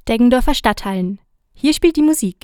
Deggendorfer Stadthallen. Hier spielt die Musik.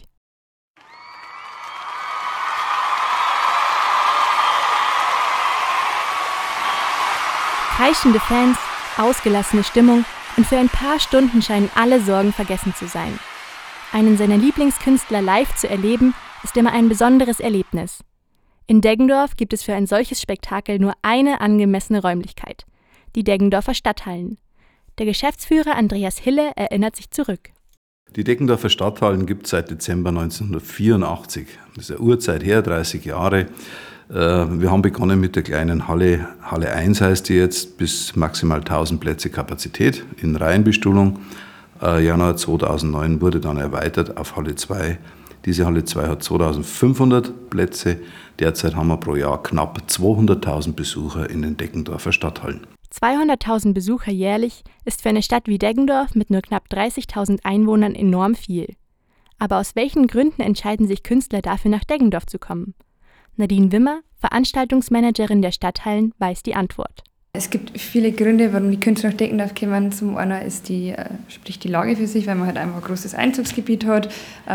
Kreischende Fans, ausgelassene Stimmung und für ein paar Stunden scheinen alle Sorgen vergessen zu sein. Einen seiner Lieblingskünstler live zu erleben, ist immer ein besonderes Erlebnis. In Deggendorf gibt es für ein solches Spektakel nur eine angemessene Räumlichkeit: die Deggendorfer Stadthallen. Der Geschäftsführer Andreas Hille erinnert sich zurück. Die Deggendorfer Stadthallen gibt es seit Dezember 1984. Das ist eine Urzeit her, 30 Jahre. Wir haben begonnen mit der kleinen Halle. Halle 1 heißt die jetzt, bis maximal 1000 Plätze Kapazität in Reihenbestuhlung. Januar 2009 wurde dann erweitert auf Halle 2. Diese Halle 2 hat 2500 Plätze. Derzeit haben wir pro Jahr knapp 200.000 Besucher in den Deggendorfer Stadthallen. 200.000 Besucher jährlich ist für eine Stadt wie Deggendorf mit nur knapp 30.000 Einwohnern enorm viel. Aber aus welchen Gründen entscheiden sich Künstler dafür, nach Deggendorf zu kommen? Nadine Wimmer, Veranstaltungsmanagerin der Stadthallen, weiß die Antwort. Es gibt viele Gründe, warum die Künstler nach Deggendorf kommen. Zum einen spricht die Lage für sich, weil man halt einfach ein großes Einzugsgebiet hat.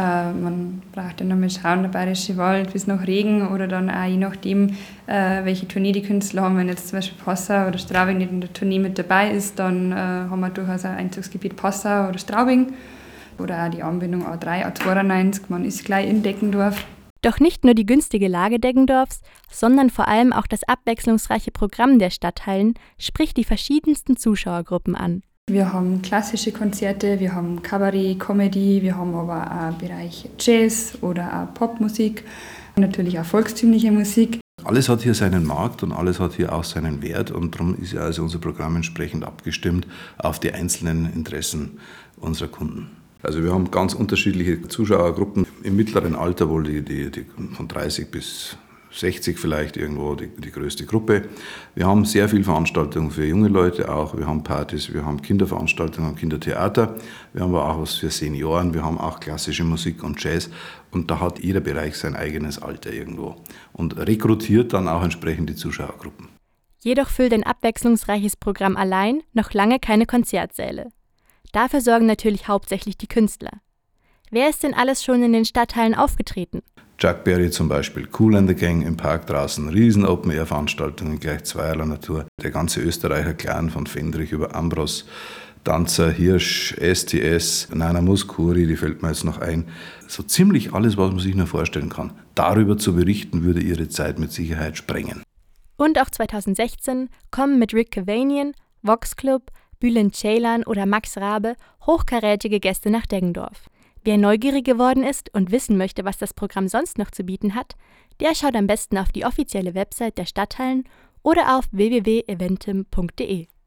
Man braucht ja noch mal schauen, der Bayerische Wald bis nach Regen oder dann auch je nachdem, welche Tournee die Künstler haben. Wenn jetzt zum Beispiel Passau oder Straubing nicht in der Tournee mit dabei ist, dann haben wir durchaus ein Einzugsgebiet Passau oder Straubing. Oder auch die Anbindung A3, A92, man ist gleich in Deggendorf. Doch nicht nur die günstige Lage Deggendorfs, sondern vor allem auch das abwechslungsreiche Programm der Stadthallen spricht die verschiedensten Zuschauergruppen an. Wir haben klassische Konzerte, wir haben Kabarett, Comedy, wir haben aber auch einen Bereich Jazz oder auch Popmusik, natürlich auch volkstümliche Musik. Alles hat hier seinen Markt und alles hat hier auch seinen Wert und darum ist ja also unser Programm entsprechend abgestimmt auf die einzelnen Interessen unserer Kunden. Also wir haben ganz unterschiedliche Zuschauergruppen im mittleren Alter, wohl die von 30 bis 60 vielleicht irgendwo die größte Gruppe. Wir haben sehr viele Veranstaltungen für junge Leute auch. Wir haben Partys, wir haben Kinderveranstaltungen, wir haben Kindertheater. Wir haben aber auch was für Senioren, wir haben auch klassische Musik und Jazz. Und da hat jeder Bereich sein eigenes Alter irgendwo und rekrutiert dann auch entsprechend die Zuschauergruppen. Jedoch füllt ein abwechslungsreiches Programm allein noch lange keine Konzertsäle. Dafür sorgen natürlich hauptsächlich die Künstler. Wer ist denn alles schon in den Stadthallen aufgetreten? Chuck Berry zum Beispiel, Kool and the Gang im Park draußen, riesen Open-Air-Veranstaltungen gleich zweierlei Natur. Der ganze Österreicher Clan von Fendrich über Ambros, Danzer, Hirsch, STS, Nana Mouskouri, die fällt mir jetzt noch ein. So ziemlich alles, was man sich nur vorstellen kann. Darüber zu berichten, würde ihre Zeit mit Sicherheit sprengen. Und auch 2016 kommen mit Rick Cavanian, Vox Club, Bülent Ceylan oder Max Rabe hochkarätige Gäste nach Deggendorf. Wer neugierig geworden ist und wissen möchte, was das Programm sonst noch zu bieten hat, der schaut am besten auf die offizielle Website der Stadthallen oder auf www.eventim.de.